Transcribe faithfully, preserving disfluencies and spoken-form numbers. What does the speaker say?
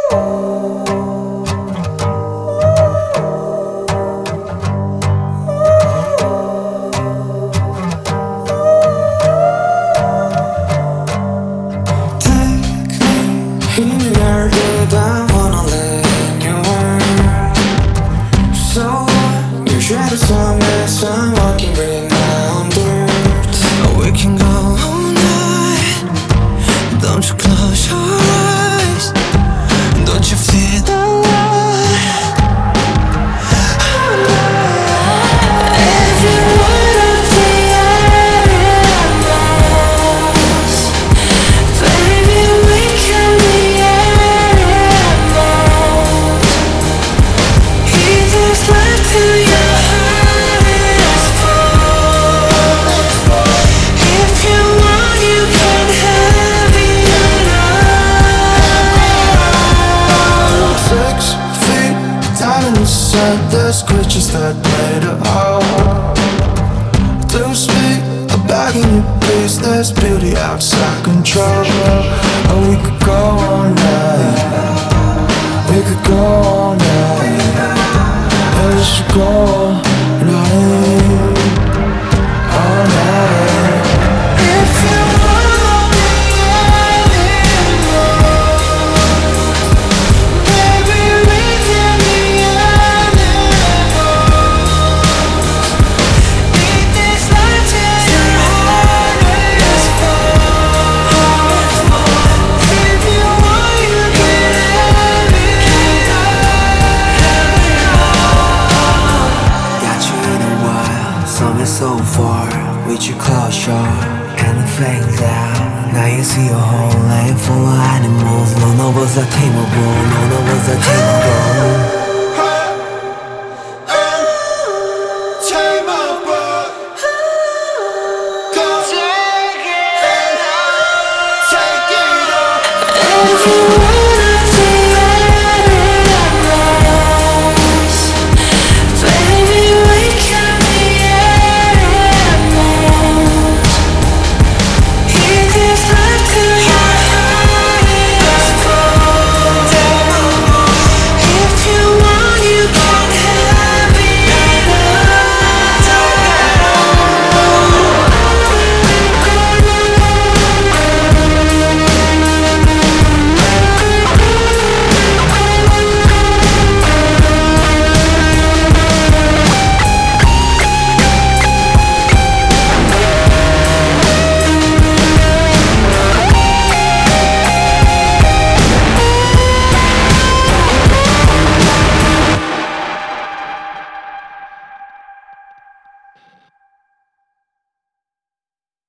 힘이 날 때다 wanna live in your world. So your shadows on me, so I'm walking with my own dirt. Oh, we can go all night. Don't you close your eyes. Don't you feel the light? There's creatures that made it all. To speak, I'm begging you please. There's beauty outside control. Oh, we could go all night. We could go all night. And we should go all night. All night. If you wanna be alone, baby, we can be so far, with your close your anything down. Now you see a whole life full of animals. None of us are tameable, none of us are tameable.